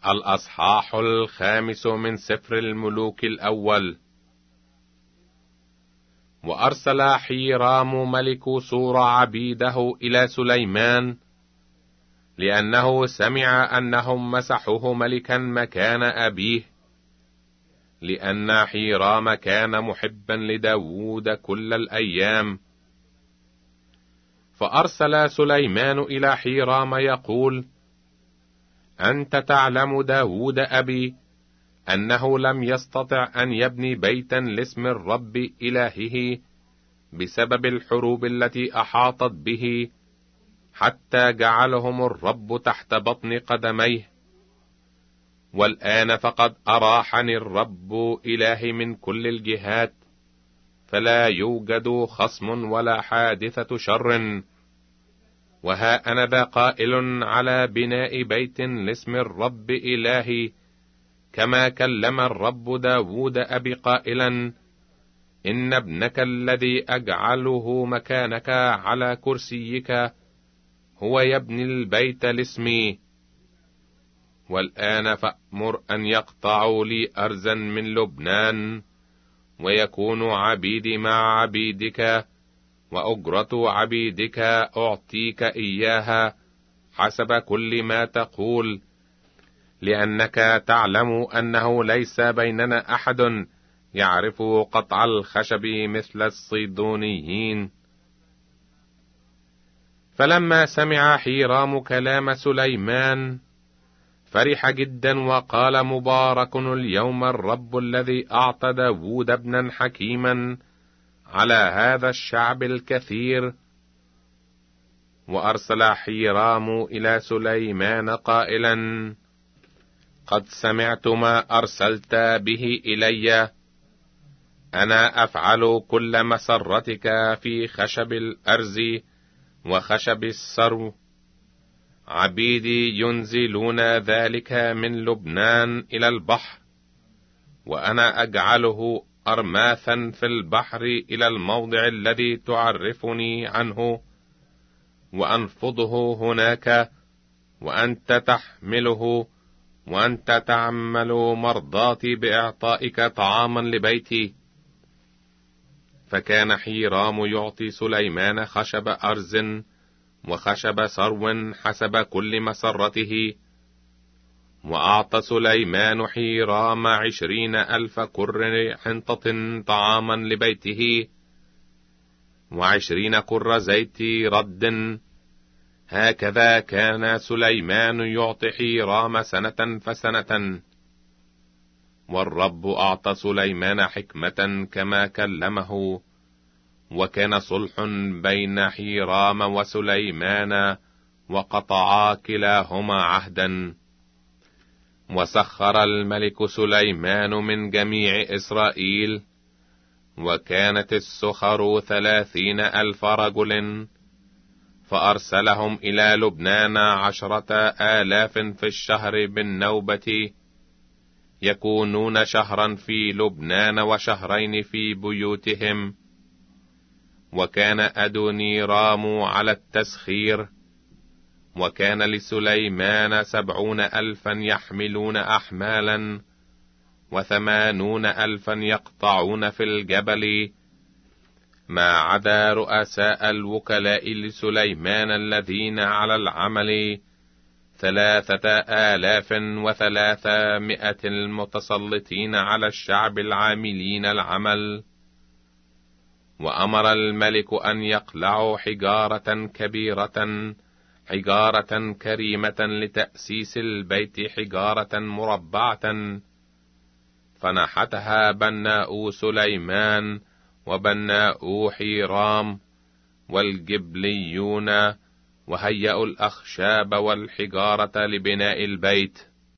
الأصحاح 5 من سفر الملوك الأول. وأرسل حيرام ملك سور عبيده إلى سليمان، لأنه سمع أنهم مسحوه ملكا مكان أبيه، لأن حيرام كان محبا لداود كل الأيام. فأرسل سليمان إلى حيرام يقول: أنت تعلم داود أبي أنه لم يستطع أن يبني بيتا لاسم الرب إلهه بسبب الحروب التي أحاطت به، حتى جعلهم الرب تحت بطن قدميه. والآن فقد أراحني الرب إلهي من كل الجهات، فلا يوجد خصم ولا حادثة شر. وها أنا ذا قائل على بناء بيت لاسم الرب إلهي، كما كلم الرب داود أبي قائلا: إن ابنك الذي أجعله مكانك على كرسيك هو يبني البيت لاسمي. والآن فأمر أن يقطعوا لي أرزا من لبنان، ويكون عبيدي مع عبيدك، وأجرة عبيدك أعطيك إياها حسب كل ما تقول، لأنك تعلم أنه ليس بيننا أحد يعرف قطع الخشب مثل الصيدونيين. فلما سمع حيرام كلام سليمان فرح جدا، وقال: مبارك اليوم الرب الذي أعطى داود ابنا حكيما على هذا الشعب الكثير. وأرسل حيرام إلى سليمان قائلا: قد سمعت ما أرسلت به إلي، أنا أفعل كل مسرتك في خشب الأرز وخشب السرو. عبيدي ينزلون ذلك من لبنان إلى البحر، وأنا أجعله أرماثا في البحر إلى الموضع الذي تعرفني عنه، وأنفضه هناك، وأنت تحمله، وأنت تعمل مرضاتي بإعطائك طعاما لبيتي. فكان حيرام يعطي سليمان خشب أرز وخشب سرو حسب كل مسرته. وأعطى سليمان حيرام 20,000 كر حنطة طعاما لبيته، 20 كر زيت رد. هكذا كان سليمان يعطي حيرام سنة فسنة. والرب أعطى سليمان حكمة كما كلمه، وكان صلح بين حيرام وسليمان، وقطعا كلاهما عهدا. وسخر الملك سليمان من جميع إسرائيل، وكانت السخر 30,000 رجل، فأرسلهم إلى لبنان 10,000 في الشهر بالنوبة، يكونون شهرا في لبنان وشهرين في بيوتهم. وكان أدونيرام على التسخير. وكان لسليمان 70,000 يحملون أحمالا، 80,000 يقطعون في الجبل، ما عدا رؤساء الوكلاء لسليمان الذين على العمل 3,300 المتسلطين على الشعب العاملين العمل. وأمر الملك أن يقلعوا حجارة كبيرة، حجارة كريمة لتأسيس البيت، حجارة مربعة، فنحتها بناء سليمان وبناء حيرام والجبليون، وهيئوا الأخشاب والحجارة لبناء البيت.